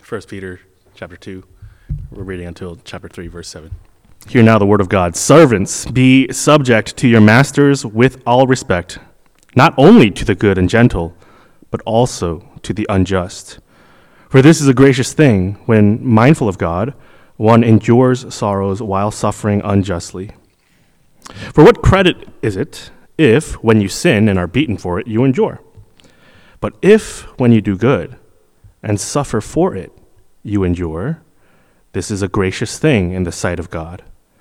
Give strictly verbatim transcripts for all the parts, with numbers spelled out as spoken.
First Peter chapter two. We're reading until chapter three, verse seven. Hear now the word of God. Servants, be subject to your masters with all respect, not only to the good and gentle, but also to the unjust. For this is a gracious thing, when mindful of God, one endures sorrows while suffering unjustly. For what credit is it if, when you sin and are beaten for it, you endure? But if, when you do good and suffer for it, you endure, this is a gracious thing in the sight of God.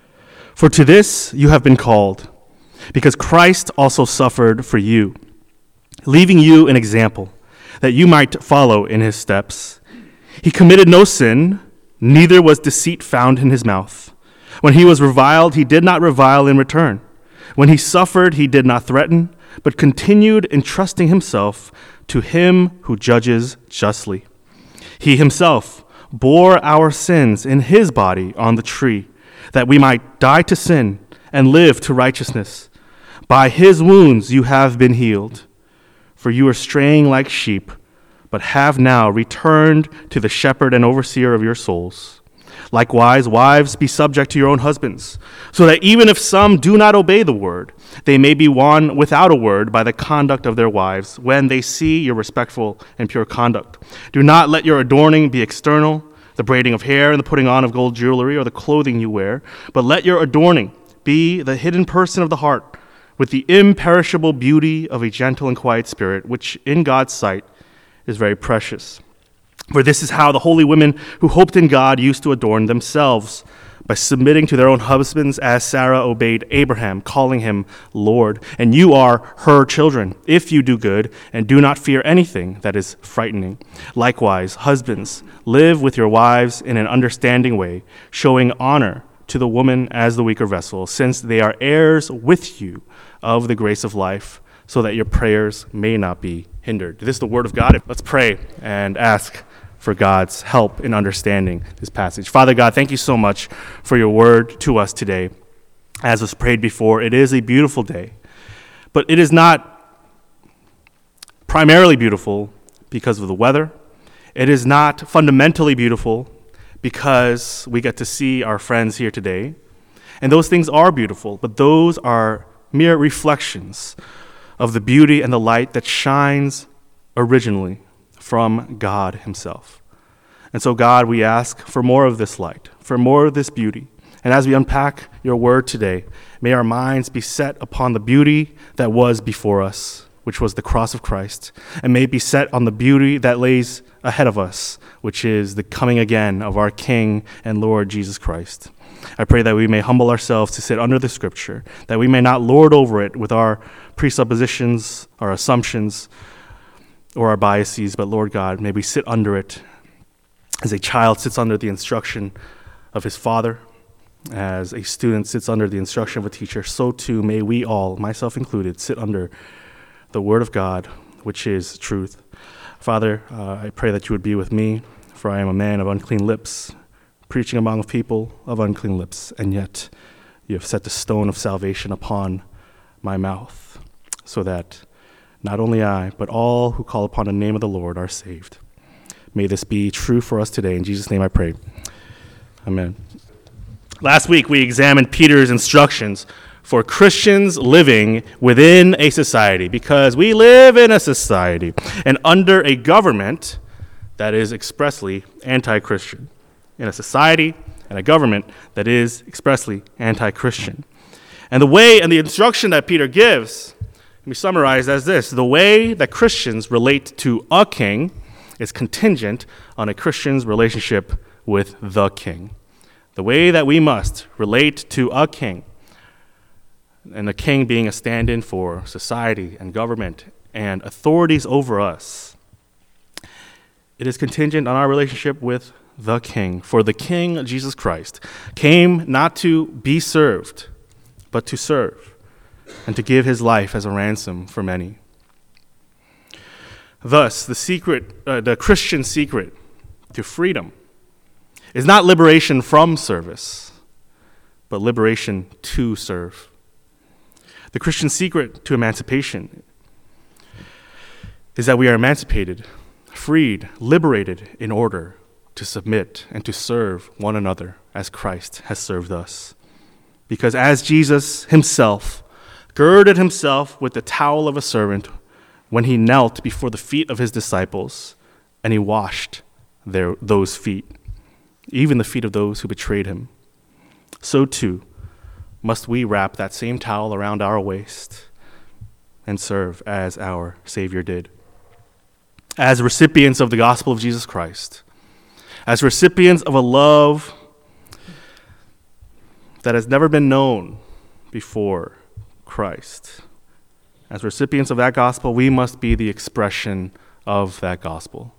For to this you have been called, because Christ also suffered for you, leaving you an example, that you might follow in his steps. He committed no sin, neither was deceit found in his mouth. When he was reviled, he did not revile in return. When he suffered, he did not threaten, but continued entrusting himself to him who judges justly. He himself bore our sins in his body on the tree, that we might die to sin and live to righteousness. By his wounds you have been healed. For you are straying like sheep, but have now returned to the shepherd and overseer of your souls. Likewise, wives, be subject to your own husbands, so that even if some do not obey the word, they may be won without a word by the conduct of their wives, when they see your respectful and pure conduct. Do not let your adorning be external, the braiding of hair and the putting on of gold jewelry or the clothing you wear, but let your adorning be the hidden person of the heart, with the imperishable beauty of a gentle and quiet spirit, which in God's sight is very precious. For this is how the holy women who hoped in God used to adorn themselves, by submitting to their own husbands, as Sarah obeyed Abraham, calling him Lord. And you are her children, if you do good and do not fear anything that is frightening. Likewise, husbands, live with your wives in an understanding way, showing honor to the woman as the weaker vessel, since they are heirs with you of the grace of life, so that your prayers may not be hindered. This is the word of God. Let's pray and ask for God's help in understanding this passage. Father God, thank you so much for your word to us today. As was prayed before, it is a beautiful day, but it is not primarily beautiful because of the weather. It is not fundamentally beautiful because we get to see our friends here today. And those things are beautiful, but those are mere reflections of the beauty and the light that shines originally from God himself. And so, God, we ask for more of this light, for more of this beauty. And as we unpack your word today, may our minds be set upon the beauty that was before us, which was the cross of Christ, and may be set on the beauty that lays ahead of us, which is the coming again of our King and Lord Jesus Christ. I pray that we may humble ourselves to sit under the scripture, that we may not lord over it with our presuppositions, our assumptions, or our biases, but Lord God, may we sit under it as a child sits under the instruction of his father, as a student sits under the instruction of a teacher, so too may we all, myself included, sit under the word of God, which is truth. Father, uh, I pray that you would be with me, for I am a man of unclean lips, preaching among people of unclean lips, and yet you have set the stone of salvation upon my mouth, so that not only I, but all who call upon the name of the Lord are saved. May this be true for us today. In Jesus' name I pray. Amen. Last week we examined Peter's instructions for Christians living within a society, because we live in a society and under a government that is expressly anti-Christian. In a society and a government that is expressly anti-Christian. And the way and the instruction that Peter gives can be summarized as this: the way that Christians relate to a king is contingent on a Christian's relationship with the king. The way that we must relate to a king, and the king being a stand-in for society and government and authorities over us, it is contingent on our relationship with the king. For the King, Jesus Christ, came not to be served, but to serve, and to give his life as a ransom for many. Thus, the secret, uh, the Christian secret to freedom is not liberation from service, but liberation to serve. The Christian secret to emancipation is that we are emancipated, freed, liberated in order to submit and to serve one another as Christ has served us. Because as Jesus himself girded himself with the towel of a servant when he knelt before the feet of his disciples, and he washed their, those feet, even the feet of those who betrayed him, so too must we wrap that same towel around our waist and serve as our Savior did. As recipients of the gospel of Jesus Christ, as recipients of a love that has never been known before Christ, as recipients of that gospel, we must be the expression of that gospel.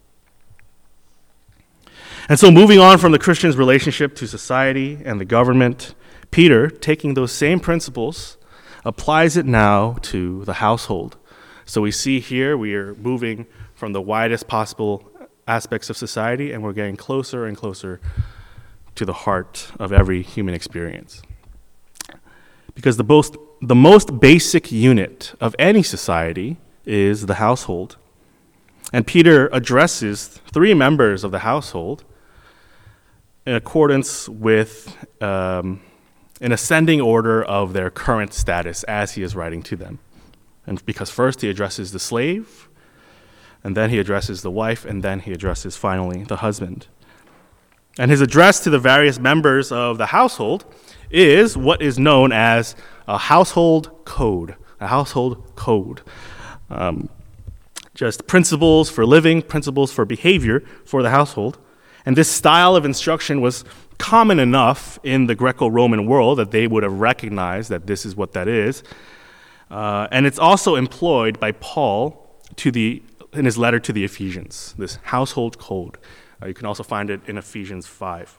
And so moving on from the Christian's relationship to society and the government, Peter, taking those same principles, applies it now to the household. So we see here we are moving from the widest possible aspects of society, and we're getting closer and closer to the heart of every human experience. Because the most, the most basic unit of any society is the household. And Peter addresses three members of the household in accordance with um, an ascending order of their current status as he is writing to them. And because first he addresses the slave, and then he addresses the wife, and then he addresses finally the husband. And his address to the various members of the household is what is known as a household code. A household code. Um, just principles for living, principles for behavior for the household. And this style of instruction was common enough in the Greco-Roman world that they would have recognized that this is what that is. Uh, and it's also employed by Paul to the in his letter to the Ephesians, this household code. Uh, you can also find it in Ephesians five.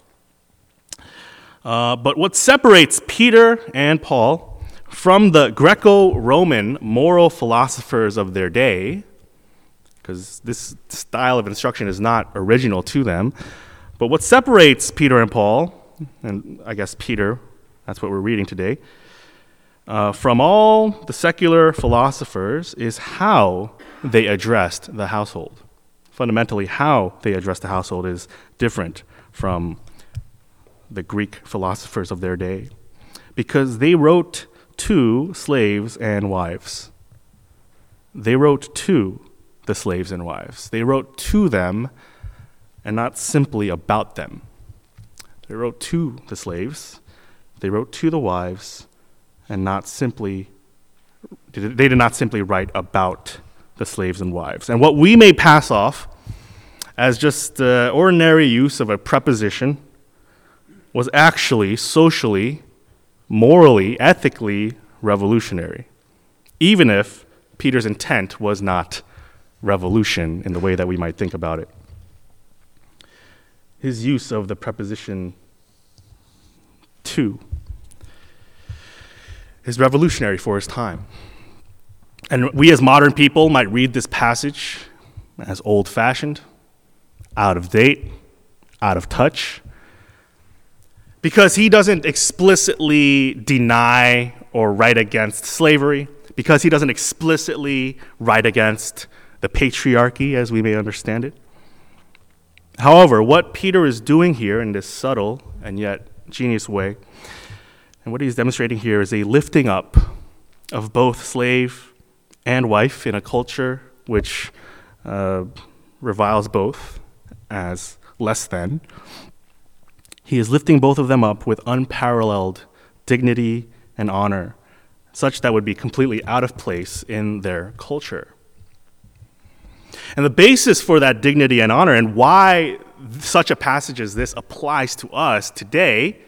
Uh, but what separates Peter and Paul from the Greco-Roman moral philosophers of their day, because this style of instruction is not original to them, but what separates Peter and Paul, and I guess Peter, that's what we're reading today, uh, from all the secular philosophers is how they addressed the household. Fundamentally, how they addressed the household is different from the Greek philosophers of their day, because they wrote to slaves and wives. They wrote to the slaves and wives. They wrote to them and not simply about them. They wrote to the slaves, they wrote to the wives, and not simply, they did not simply write about the slaves and wives. And what we may pass off as just the ordinary use of a preposition was actually socially, morally, ethically revolutionary, even if Peter's intent was not revolution in the way that we might think about it. His use of the preposition to is revolutionary for his time. And we as modern people might read this passage as old-fashioned, out of date, out of touch, because he doesn't explicitly deny or write against slavery, because he doesn't explicitly write against the patriarchy as we may understand it. However, what Peter is doing here in this subtle and yet genius way, and what he's demonstrating here is a lifting up of both slave and wife in a culture which uh, reviles both as less than. He is lifting both of them up with unparalleled dignity and honor, such that would be completely out of place in their culture. And the basis for that dignity and honor, and why such a passage as this applies to us today,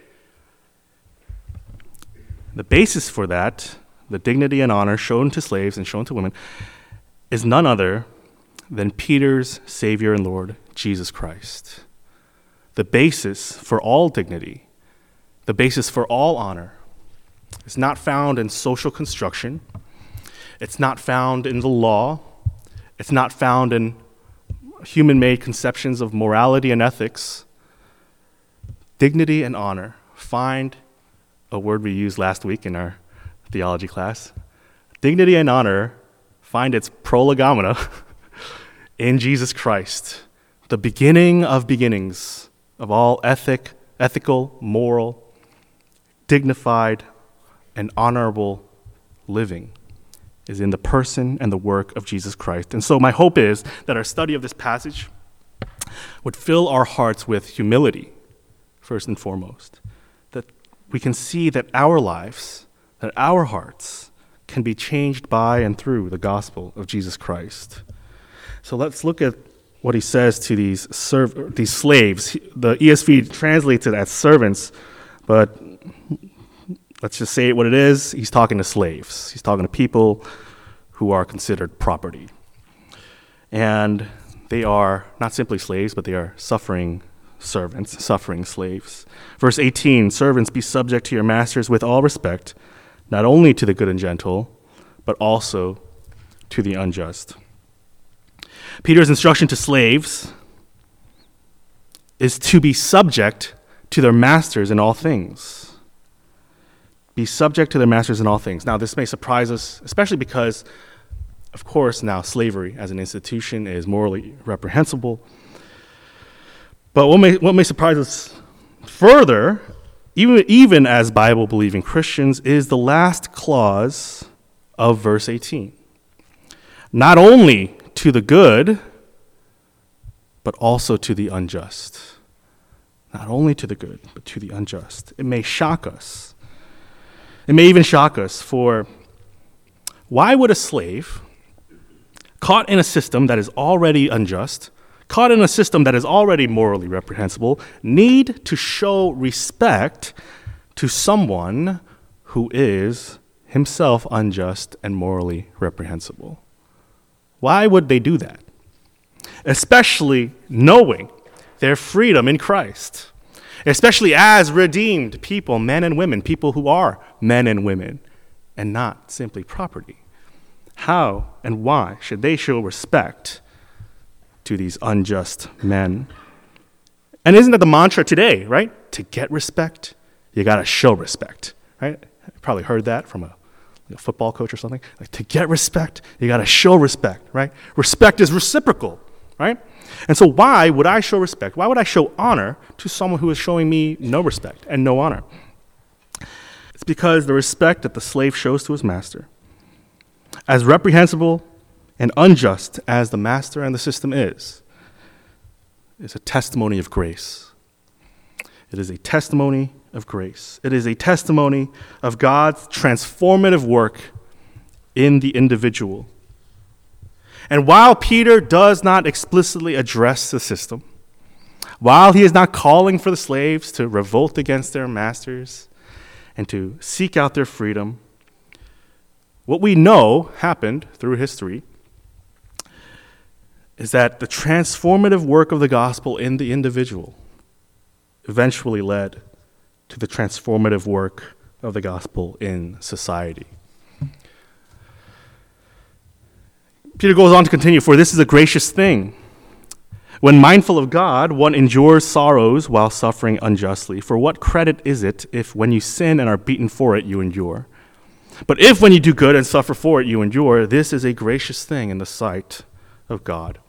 the basis for that, the dignity and honor shown to slaves and shown to women, is none other than Peter's Savior and Lord, Jesus Christ. The basis for all dignity, the basis for all honor, is not found in social construction. It's not found in the law. It's not found in human-made conceptions of morality and ethics. Dignity and honor find a word we used last week in our theology class. Dignity and honor find its prolegomena in Jesus Christ, the beginning of beginnings of all ethic, ethical, moral, dignified, and honorable living is in the person and the work of Jesus Christ. And so my hope is that our study of this passage would fill our hearts with humility, first and foremost, that we can see that our lives, that our hearts can be changed by and through the gospel of Jesus Christ. So let's look at what he says to these serv- these slaves. The E S V translates it as servants, but let's just say it what it is. He's talking to slaves. He's talking to people who are considered property. And they are not simply slaves, but they are suffering servants, suffering slaves. Verse eighteen, servants, be subject to your masters with all respect, not only to the good and gentle, but also to the unjust. Peter's instruction to slaves is to be subject to their masters in all things. Be subject to their masters in all things. Now, this may surprise us, especially because, of course, now slavery as an institution is morally reprehensible. But what may, what may surprise us further, even, even as Bible-believing Christians, is the last clause of verse eighteen. Not only to the good, but also to the unjust. Not only to the good, but to the unjust. It may shock us. It may even shock us, for why would a slave caught in a system that is already unjust, caught in a system that is already morally reprehensible, need to show respect to someone who is himself unjust and morally reprehensible? Why would they do that? Especially knowing their freedom in Christ. Especially as redeemed people, men and women, people who are men and women, and not simply property. How and why should they show respect to these unjust men? And isn't that the mantra today, right? To get respect, you got to show respect, right? You probably heard that from a a football coach or something. Like, to get respect, you got to show respect, right? Respect is reciprocal, right? And so why would I show respect? Why would I show honor to someone who is showing me no respect and no honor? It's because the respect that the slave shows to his master, as reprehensible and unjust as the master and the system is, is a testimony of grace. It is a testimony of grace. It is a testimony of God's transformative work in the individual. And while Peter does not explicitly address the system, while he is not calling for the slaves to revolt against their masters and to seek out their freedom, what we know happened through history is that the transformative work of the gospel in the individual eventually led to the transformative work of the gospel in society. Peter goes on to continue, for this is a gracious thing. When mindful of God, one endures sorrows while suffering unjustly. For what credit is it if when you sin and are beaten for it, you endure? But if when you do good and suffer for it, you endure, this is a gracious thing in the sight of God.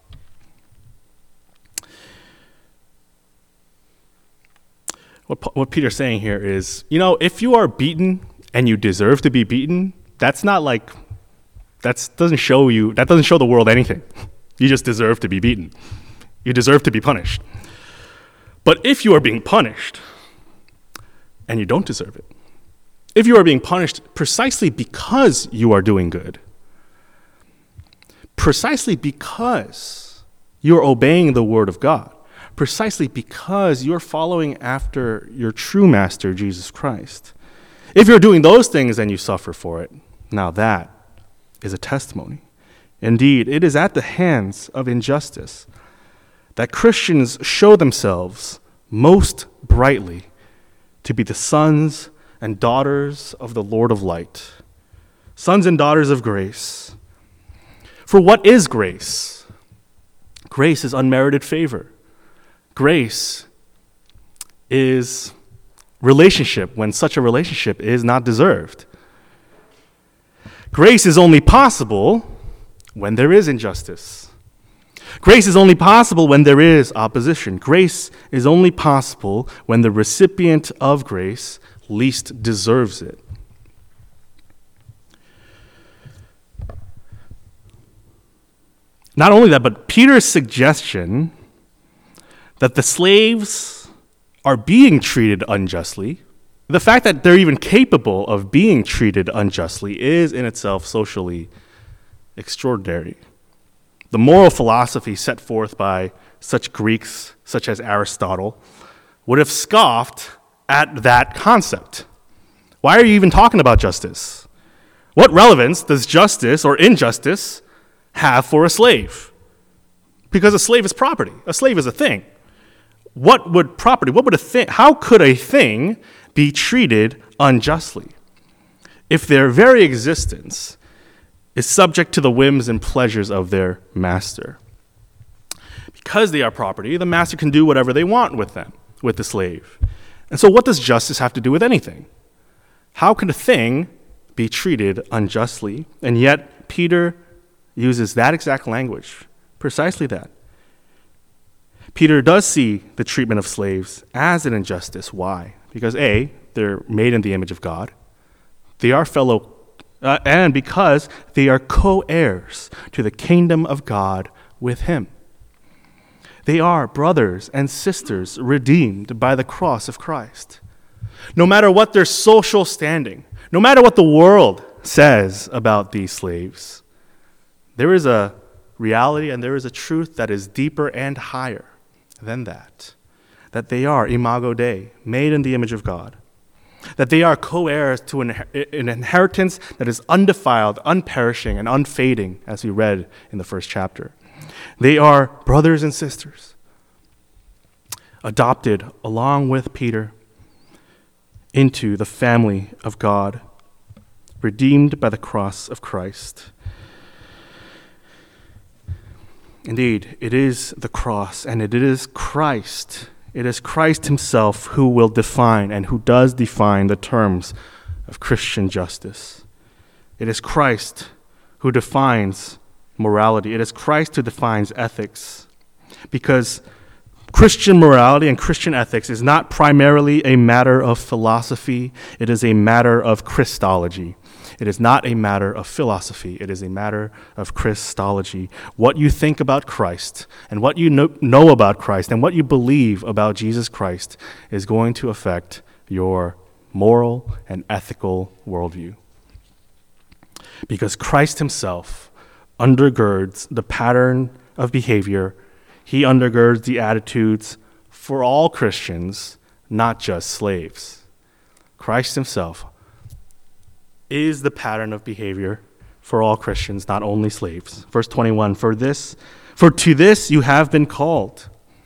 What, what Peter's saying here is, you know, if you are beaten and you deserve to be beaten, that's not like, that doesn't show you, that doesn't show the world anything. You just deserve to be beaten. You deserve to be punished. But if you are being punished and you don't deserve it, if you are being punished precisely because you are doing good, precisely because you are obeying the word of God, precisely because you're following after your true master, Jesus Christ. If you're doing those things and you suffer for it, now that is a testimony. Indeed, it is at the hands of injustice that Christians show themselves most brightly to be the sons and daughters of the Lord of light, sons and daughters of grace. For what is grace? Grace is unmerited favor. Grace is relationship when such a relationship is not deserved. Grace is only possible when there is injustice. Grace is only possible when there is opposition. Grace is only possible when the recipient of grace least deserves it. Not only that, but Peter's suggestion that the slaves are being treated unjustly, the fact that they're even capable of being treated unjustly is in itself socially extraordinary. The moral philosophy set forth by such Greeks, such as Aristotle, would have scoffed at that concept. Why are you even talking about justice? What relevance does justice or injustice have for a slave? Because a slave is property. A slave is a thing. What would property, what would a thing, how could a thing be treated unjustly if their very existence is subject to the whims and pleasures of their master? Because they are property, the master can do whatever they want with them, with the slave. And so what does justice have to do with anything? How can a thing be treated unjustly? And yet Peter uses that exact language, precisely that. Peter does see the treatment of slaves as an injustice. Why? Because A, they're made in the image of God. They are fellow, uh, and because they are co-heirs to the kingdom of God with him. They are brothers and sisters redeemed by the cross of Christ. No matter what their social standing, no matter what the world says about these slaves, there is a reality and there is a truth that is deeper and higher than that. That they are imago Dei, made in the image of God. That they are co-heirs to an, an inheritance that is undefiled, unperishing, and unfading, as we read in the first chapter. They are brothers and sisters, adopted along with Peter into the family of God, redeemed by the cross of Christ. Indeed, it is the cross, and it is Christ. It is Christ himself who will define and who does define the terms of Christian justice. It is Christ who defines morality. It is Christ who defines ethics. Because Christian morality and Christian ethics is not primarily a matter of philosophy. It is a matter of Christology. It is not a matter of philosophy. It is a matter of Christology. What you think about Christ and what you know, know about Christ and what you believe about Jesus Christ is going to affect your moral and ethical worldview. Because Christ himself undergirds the pattern of behavior. He undergirds the attitudes for all Christians, not just slaves. Christ himself is the pattern of behavior for all Christians, not only slaves. Verse twenty-one, for this, for to this you have been called,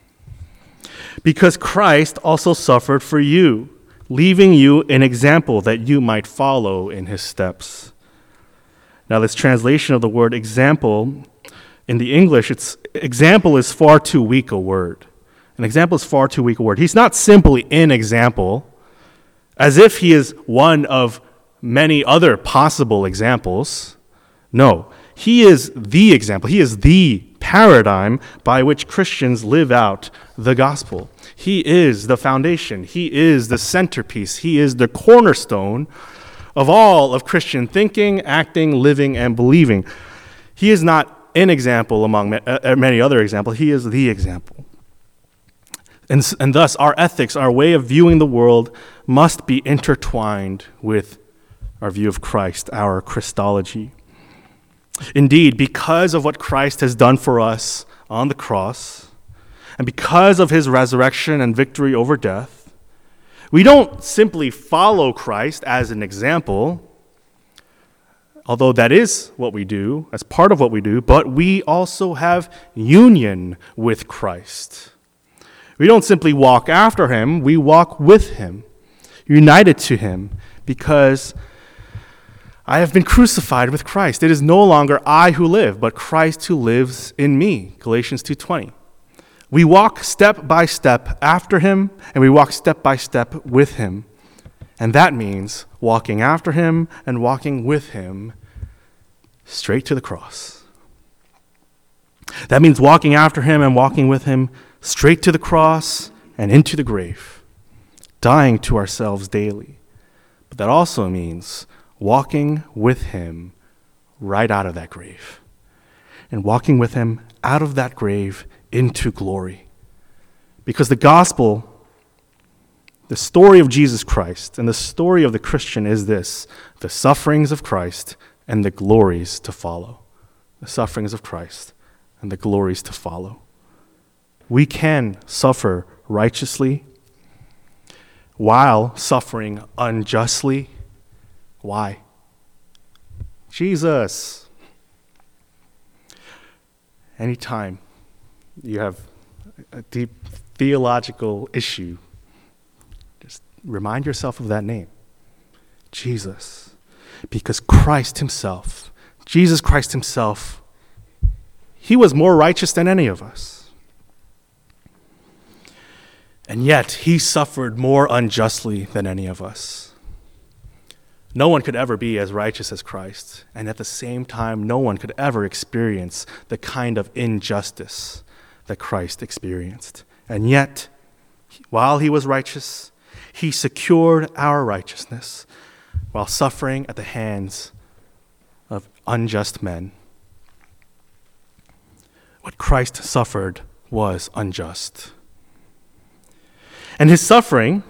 because Christ also suffered for you, leaving you an example that you might follow in his steps. Now, this translation of the word example in the English, it's example is far too weak a word. An example is far too weak a word. He's not simply an example, as if he is one of many other possible examples. No, he is the example. He is the paradigm by which Christians live out the gospel. He is the foundation. He is the centerpiece. He is the cornerstone of all of Christian thinking, acting, living, and believing. He is not an example among many other examples. He is the example. And, and thus, our ethics, our way of viewing the world must be intertwined with our view of Christ, our Christology. Indeed, because of what Christ has done for us on the cross, and because of his resurrection and victory over death, we don't simply follow Christ as an example, although that is what we do, as part of what we do, but we also have union with Christ. We don't simply walk after him, we walk with him, united to him, because I have been crucified with Christ. It is no longer I who live, but Christ who lives in me. Galatians two twenty. We walk step by step after him, and we walk step by step with him. And that means walking after him and walking with him straight to the cross. That means walking after him and walking with him straight to the cross and into the grave, dying to ourselves daily. But that also means walking with him right out of that grave and walking with him out of that grave into glory. Because the gospel, the story of Jesus Christ and the story of the Christian is this: the sufferings of Christ and the glories to follow. The sufferings of Christ and the glories to follow. We can suffer righteously while suffering unjustly. Why? Jesus. Anytime you have a deep theological issue, just remind yourself of that name, Jesus. Because Christ himself, Jesus Christ himself, he was more righteous than any of us. And yet he suffered more unjustly than any of us. No one could ever be as righteous as Christ, and at the same time, no one could ever experience the kind of injustice that Christ experienced. And yet, while he was righteous, he secured our righteousness while suffering at the hands of unjust men. What Christ suffered was unjust. And his suffering,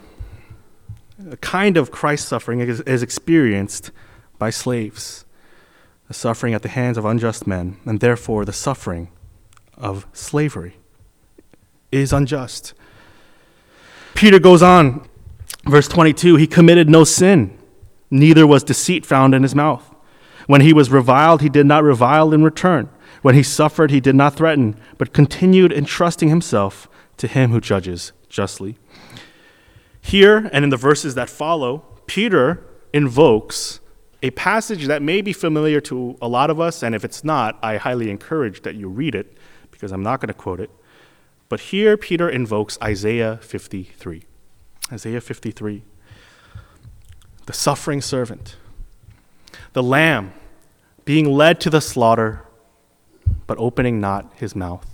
a kind of Christ suffering, is, is experienced by slaves. The suffering at the hands of unjust men, and therefore the suffering of slavery, is unjust. Peter goes on, verse twenty-two, he committed no sin, neither was deceit found in his mouth. When he was reviled, he did not revile in return. When he suffered, he did not threaten, but continued entrusting himself to him who judges justly. Here, and in the verses that follow, Peter invokes a passage that may be familiar to a lot of us, and if it's not, I highly encourage that you read it, because I'm not going to quote it. But here, Peter invokes Isaiah fifty-three. Isaiah fifty-three. The suffering servant, the lamb being led to the slaughter, but opening not his mouth.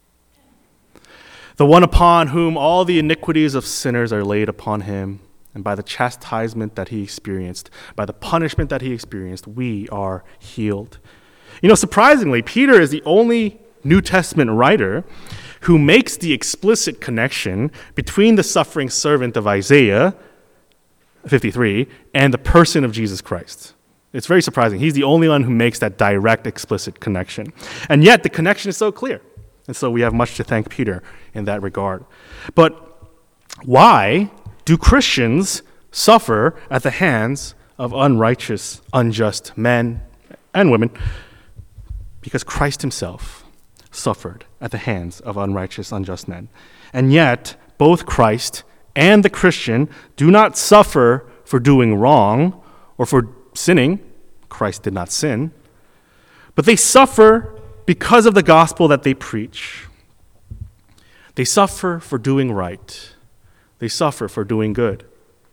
The one upon whom all the iniquities of sinners are laid upon him, and by the chastisement that he experienced, by the punishment that he experienced, we are healed. You know, surprisingly, Peter is the only New Testament writer who makes the explicit connection between the suffering servant of Isaiah fifty-three and the person of Jesus Christ. It's very surprising. He's the only one who makes that direct, explicit connection. And yet, the connection is so clear. And so we have much to thank Peter in that regard. But why do Christians suffer at the hands of unrighteous, unjust men and women? Because Christ himself suffered at the hands of unrighteous, unjust men. And yet, both Christ and the Christian do not suffer for doing wrong or for sinning. Christ did not sin. But they suffer because of the gospel that they preach. They suffer for doing right. They suffer for doing good.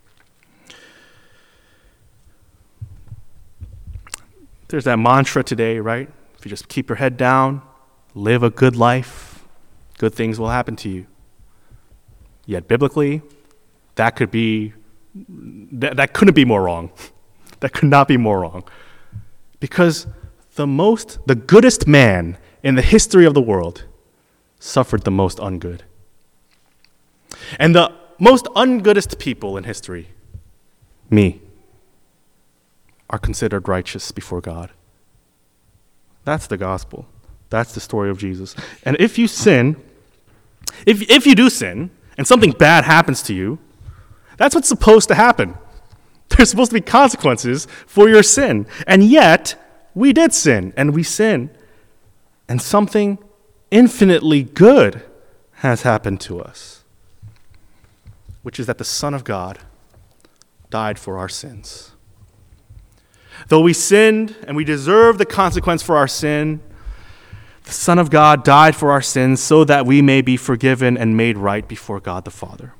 There's that mantra today, right? If you just keep your head down, live a good life, good things will happen to you. Yet biblically, that could be, that, that couldn't be more wrong. That could not be more wrong. Because the most, the goodest man in the history of the world suffered the most ungood. And the most ungoodest people in history, me, are considered righteous before God. That's the gospel. That's the story of Jesus. And if you sin, if if you do sin, and something bad happens to you, that's what's supposed to happen. There's supposed to be consequences for your sin. And yet, we did sin, and we sin. And something infinitely good has happened to us, which is that the Son of God died for our sins. Though we sinned and we deserve the consequence for our sin, the Son of God died for our sins so that we may be forgiven and made right before God the Father.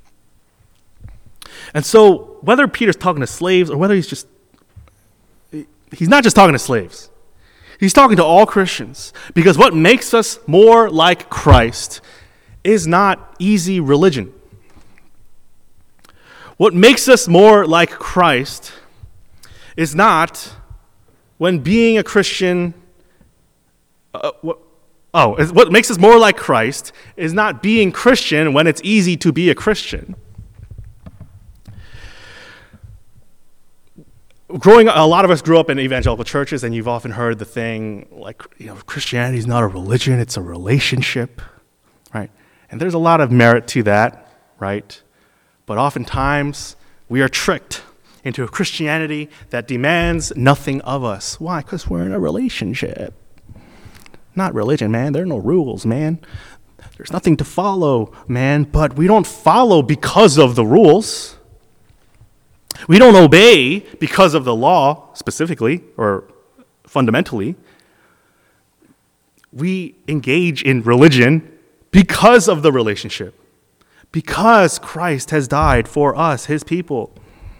And so, whether Peter's talking to slaves or whether he's just, he's not just talking to slaves. He's talking to all Christians, because what makes us more like Christ is not easy religion. What makes us more like Christ is not when being a Christian, uh, what, oh, is, what makes us more like Christ is not being Christian when it's easy to be a Christian. Growing, a lot of us grew up in evangelical churches, and you've often heard the thing like, you know, Christianity is not a religion, it's a relationship, right? And there's a lot of merit to that, right? But oftentimes we are tricked into a Christianity that demands nothing of us. Why? Because we're in a relationship. Not religion, man. There are no rules, man. There's nothing to follow, man. But we don't follow because of the rules. We don't obey because of the law, specifically or fundamentally. We engage in religion because of the relationship, because Christ has died for us, his people.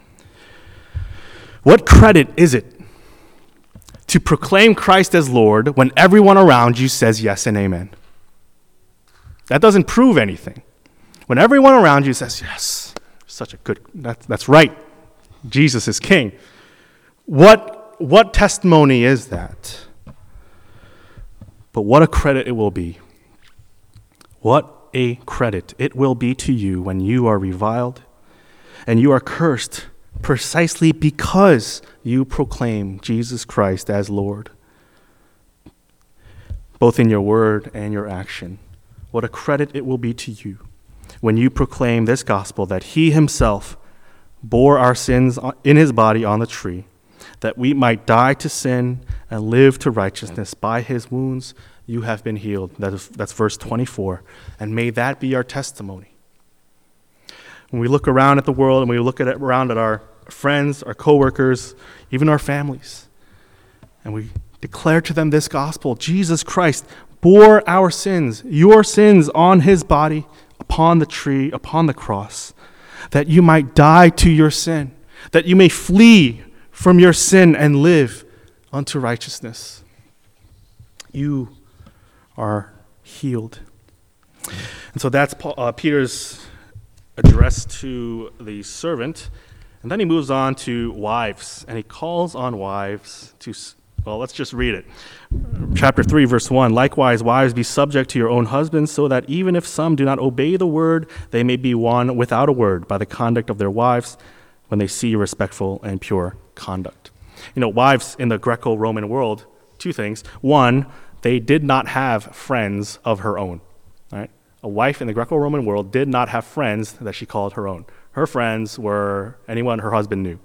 What credit is it to proclaim Christ as Lord when everyone around you says yes and amen? That doesn't prove anything. When everyone around you says, yes, such a good, that, that's right, Jesus is King. What, what testimony is that? But what a credit it will be. What a credit it will be to you when you are reviled and you are cursed precisely because you proclaim Jesus Christ as Lord, both in your word and your action. What a credit it will be to you when you proclaim this gospel, that he himself bore our sins in his body on the tree, that we might die to sin and live to righteousness. By his wounds you have been healed. That is, that's verse twenty-four. And may that be our testimony. When we look around at the world and we look at it, around at our friends, our coworkers, even our families, and we declare to them this gospel, Jesus Christ bore our sins, your sins, on his body, upon the tree, upon the cross, that you might die to your sin, that you may flee from your sin and live unto righteousness. You are healed. And so that's Paul, uh, Peter's address to the servant. And then he moves on to wives, and he calls on wives to, well, let's just read it. Chapter three, verse one, likewise, wives, be subject to your own husbands, so that even if some do not obey the word, they may be won without a word by the conduct of their wives when they see respectful and pure conduct. You know, wives in the Greco-Roman world, two things. One, they did not have friends of her own, right? A wife in the Greco-Roman world did not have friends that she called her own. Her friends were anyone her husband knew.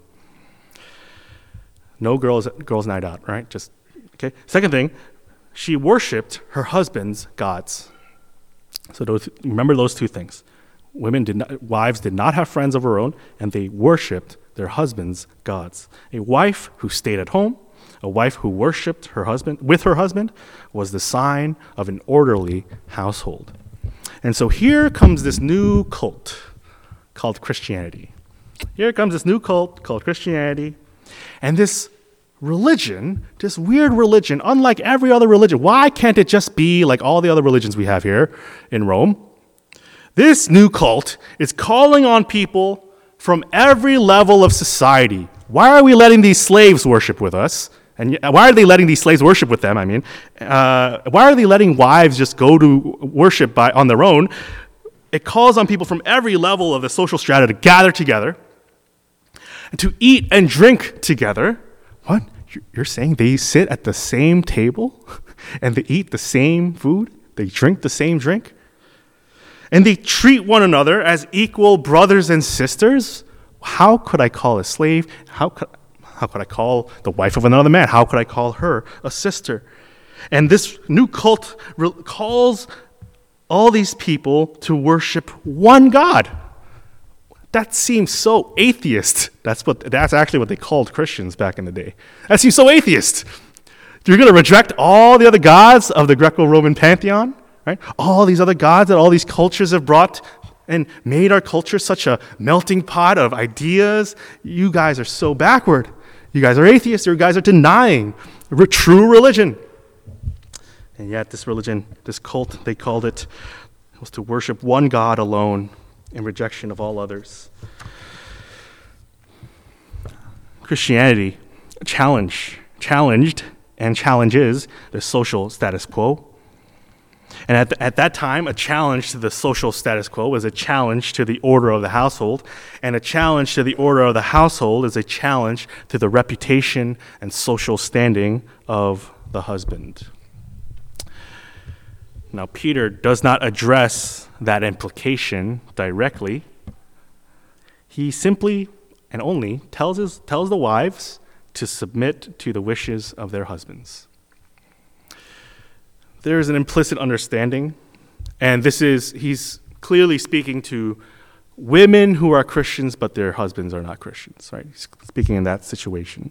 No girls girls night out, right? Just okay. Second thing, she worshipped her husband's gods. So those, remember those two things. Women did not, wives did not have friends of her own, and they worshipped their husband's gods. A wife who stayed at home, a wife who worshipped her husband with her husband, was the sign of an orderly household. And so here comes this new cult called Christianity. Here comes this new cult called Christianity. And this religion, this weird religion, unlike every other religion, why can't it just be like all the other religions we have here in Rome? This new cult is calling on people from every level of society. Why are we letting these slaves worship with us? And why are they letting these slaves worship with them? I mean, uh, why are they letting wives just go to worship by on their own? It calls on people from every level of the social strata to gather together, and to eat and drink together. What? You're saying they sit at the same table and they eat the same food? They drink the same drink? And they treat one another as equal brothers and sisters? How could I call a slave? How could, how could I call the wife of another man? How could I call her a sister? And this new cult re- calls all these people to worship one God. That seems so atheist. That's what that's actually what they called Christians back in the day. That seems so atheist. You're going to reject all the other gods of the Greco-Roman pantheon, right? All these other gods that all these cultures have brought and made our culture such a melting pot of ideas. You guys are so backward. You guys are atheists. You guys are denying true religion. And yet this religion, this cult, they called it, was to worship one God alone in rejection of all others. Christianity challenge, challenged and challenges the social status quo. And at, the, at that time, a challenge to the social status quo was a challenge to the order of the household, and a challenge to the order of the household is a challenge to the reputation and social standing of the husband. Now, Peter does not address that implication directly. He simply and only tells his, tells the wives to submit to the wishes of their husbands. There is an implicit understanding, and this is, he's clearly speaking to women who are Christians, but their husbands are not Christians, right? He's speaking in that situation.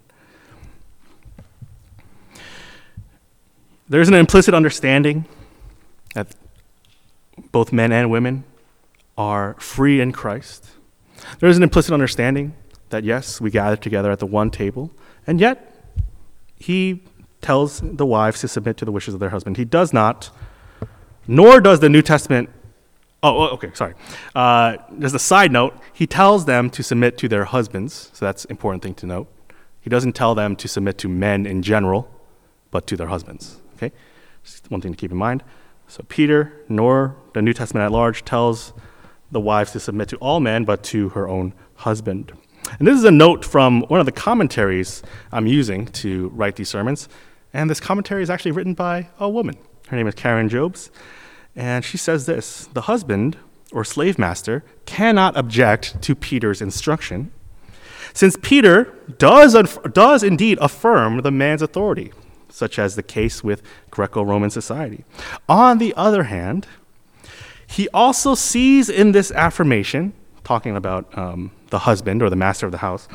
There's an implicit understanding that both men and women are free in Christ. There is an implicit understanding that, yes, we gather together at the one table, and yet he tells the wives to submit to the wishes of their husband. He does not, nor does the New Testament, oh, okay, sorry. Uh, there's a side note. He tells them to submit to their husbands, so that's an important thing to note. He doesn't tell them to submit to men in general, but to their husbands, okay? Just one thing to keep in mind. So Peter, nor the New Testament at large, tells the wives to submit to all men, but to her own husband. And this is a note from one of the commentaries I'm using to write these sermons. And this commentary is actually written by a woman. Her name is Karen Jobes. And she says this: the husband or slave master cannot object to Peter's instruction, since Peter does, does indeed affirm the man's authority, such as the case with Greco-Roman society. On the other hand, he also sees in this affirmation, talking about um, the husband or the master of the house,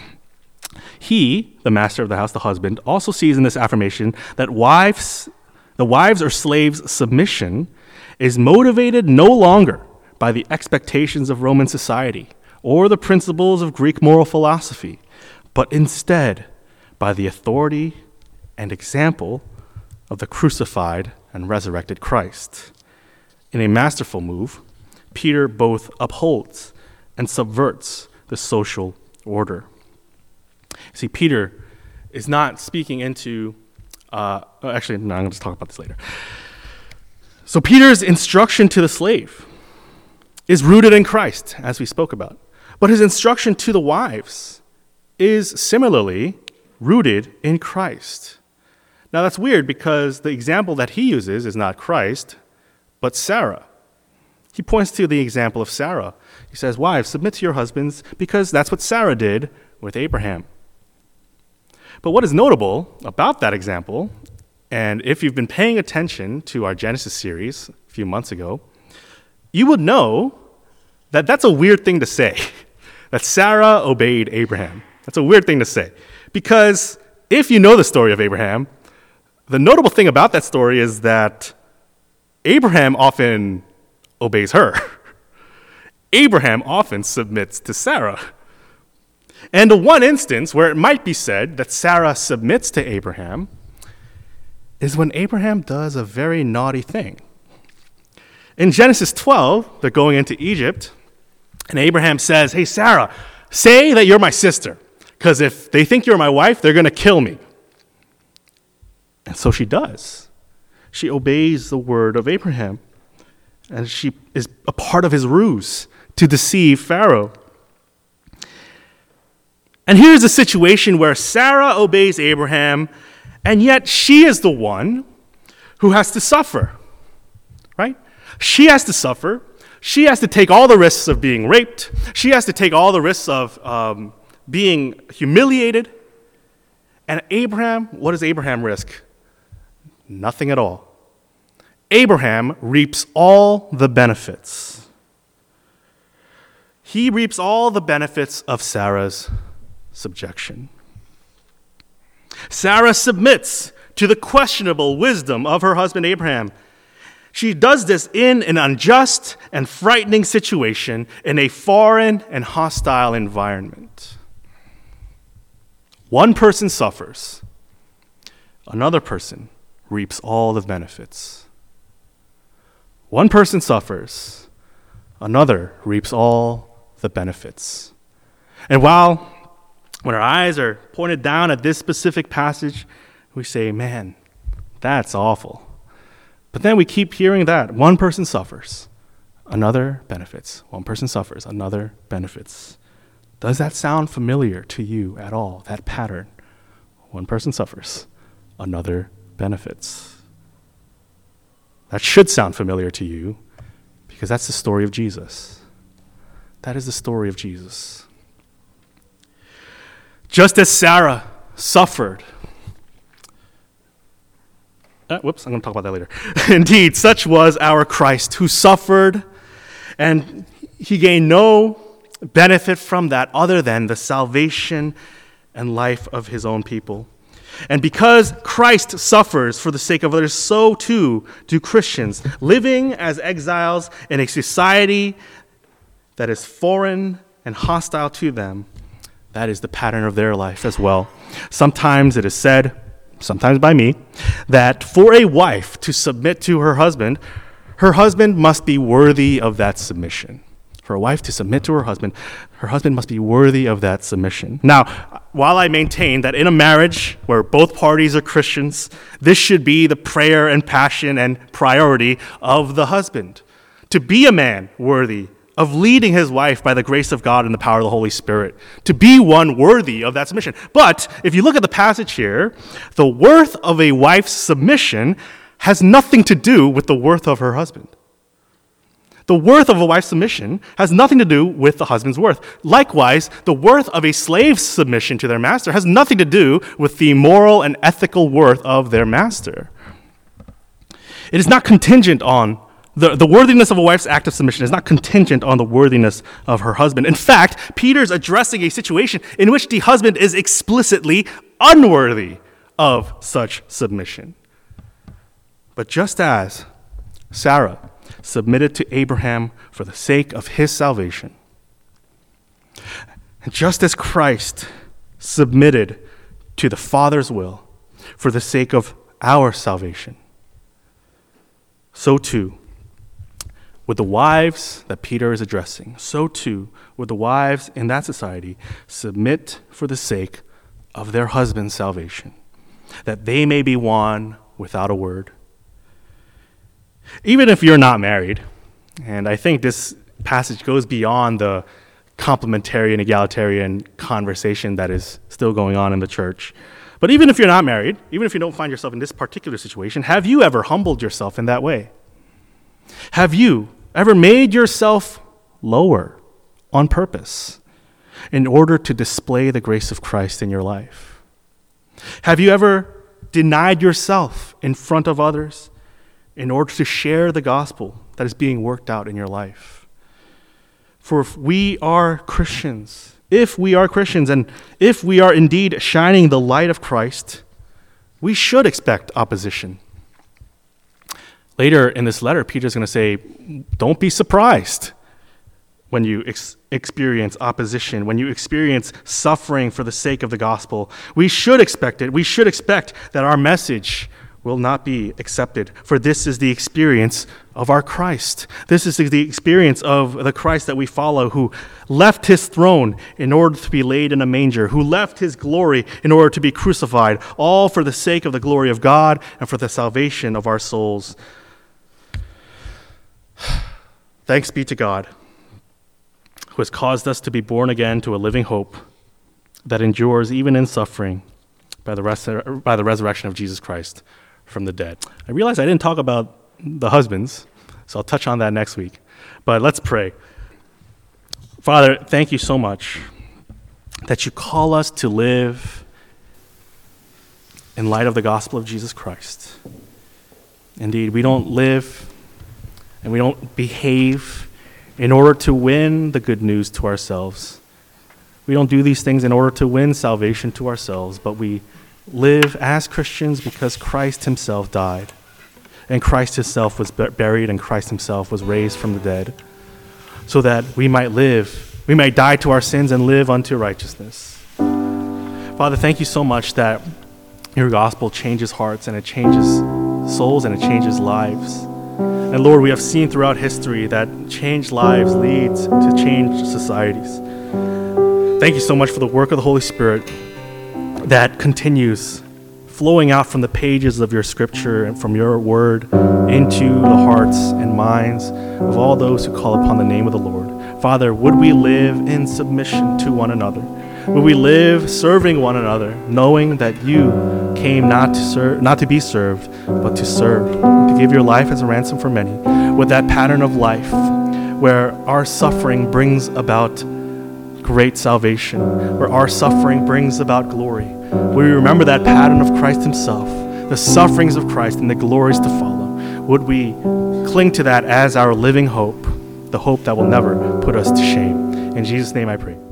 he, the master of the house, the husband, also sees in this affirmation that wives, the wives or slaves' submission is motivated no longer by the expectations of Roman society or the principles of Greek moral philosophy, but instead by the authority and example of the crucified and resurrected Christ. In a masterful move, Peter both upholds and subverts the social order. See, Peter is not speaking into, uh, actually, no, I'm going to talk about this later. So Peter's instruction to the slave is rooted in Christ, as we spoke about. But his instruction to the wives is similarly rooted in Christ. Now that's weird because the example that he uses is not Christ, but Sarah. He points to the example of Sarah. He says, wives, submit to your husbands because that's what Sarah did with Abraham. But what is notable about that example, and if you've been paying attention to our Genesis series a few months ago, you would know that that's a weird thing to say, that Sarah obeyed Abraham. That's a weird thing to say. Because if you know the story of Abraham, the notable thing about that story is that Abraham often obeys her. Abraham often submits to Sarah. And the one instance where it might be said that Sarah submits to Abraham is when Abraham does a very naughty thing. In Genesis twelve, they're going into Egypt, and Abraham says, hey, Sarah, say that you're my sister, because if they think you're my wife, they're going to kill me. And so she does. She obeys the word of Abraham, and she is a part of his ruse to deceive Pharaoh. And here's a situation where Sarah obeys Abraham, and yet she is the one who has to suffer, right? She has to suffer. She has to take all the risks of being raped. She has to take all the risks of um, being humiliated. And Abraham, what does Abraham risk? Nothing at all. Abraham reaps all the benefits. He reaps all the benefits of Sarah's subjection. Sarah submits to the questionable wisdom of her husband Abraham. She does this in an unjust and frightening situation in a foreign and hostile environment. One person suffers. Another person reaps all the benefits. One person suffers, another reaps all the benefits. And while when our eyes are pointed down at this specific passage, we say, man, that's awful. But then we keep hearing that. One person suffers, another benefits. One person suffers, another benefits. Does that sound familiar to you at all, that pattern? One person suffers, another benefits. That should sound familiar to you because that's the story of Jesus. That is the story of Jesus. Just as Sarah suffered, uh, whoops, I'm going to talk about that later. Indeed, such was our Christ, who suffered, and he gained no benefit from that other than the salvation and life of his own people. And because Christ suffers for the sake of others, so too do Christians, living as exiles in a society that is foreign and hostile to them. That is the pattern of their life as well. Sometimes it is said, sometimes by me, that for a wife to submit to her husband, her husband must be worthy of that submission. For a wife to submit to her husband, her husband must be worthy of that submission. Now, while I maintain that in a marriage where both parties are Christians, this should be the prayer and passion and priority of the husband, to be a man worthy of leading his wife by the grace of God and the power of the Holy Spirit, to be one worthy of that submission. But if you look at the passage here, the worth of a wife's submission has nothing to do with the worth of her husband. The worth of a wife's submission has nothing to do with the husband's worth. Likewise, the worth of a slave's submission to their master has nothing to do with the moral and ethical worth of their master. It is not contingent on The, the worthiness of a wife's act of submission is not contingent on the worthiness of her husband. In fact, Peter's addressing a situation in which the husband is explicitly unworthy of such submission. But just as Sarah submitted to Abraham for the sake of his salvation, and just as Christ submitted to the Father's will for the sake of our salvation, so too with the wives that Peter is addressing, so too would the wives in that society submit for the sake of their husband's salvation, that they may be won without a word. Even if you're not married, and I think this passage goes beyond the complementary and egalitarian conversation that is still going on in the church, but even if you're not married, even if you don't find yourself in this particular situation, have you ever humbled yourself in that way? Have you ever made yourself lower on purpose in order to display the grace of Christ in your life? Have you ever denied yourself in front of others in order to share the gospel that is being worked out in your life? For if we are Christians, if we are Christians, and if we are indeed shining the light of Christ, we should expect opposition. Later in this letter, Peter's going to say, don't be surprised when you ex- experience opposition, when you experience suffering for the sake of the gospel. We should expect it. We should expect that our message will not be accepted, for this is the experience of our Christ. This is the experience of the Christ that we follow, who left his throne in order to be laid in a manger, who left his glory in order to be crucified, all for the sake of the glory of God and for the salvation of our souls. Thanks be to God, who has caused us to be born again to a living hope that endures even in suffering by the, res- by the resurrection of Jesus Christ from the dead. I realize I didn't talk about the husbands, so I'll touch on that next week. But let's pray. Father, thank you so much that you call us to live in light of the gospel of Jesus Christ. Indeed, we don't live and we don't behave in order to win the good news to ourselves. We don't do these things in order to win salvation to ourselves, but we live as Christians because Christ himself died, and Christ himself was buried, and Christ himself was raised from the dead, so that we might live, we might die to our sins and live unto righteousness. Father, thank you so much that your gospel changes hearts, and it changes souls, and it changes lives. And Lord, we have seen throughout history that changed lives leads to changed societies. Thank you so much for the work of the Holy Spirit that continues flowing out from the pages of your scripture and from your word into the hearts and minds of all those who call upon the name of the Lord. Father, would we live in submission to one another? Would we live serving one another, knowing that you came not to serve, not to be served, but to serve, to give your life as a ransom for many, with that pattern of life where our suffering brings about great salvation, where our suffering brings about glory. We remember that pattern of Christ himself, the sufferings of Christ and the glories to follow. Would we cling to that as our living hope, the hope that will never put us to shame. In Jesus' name I pray.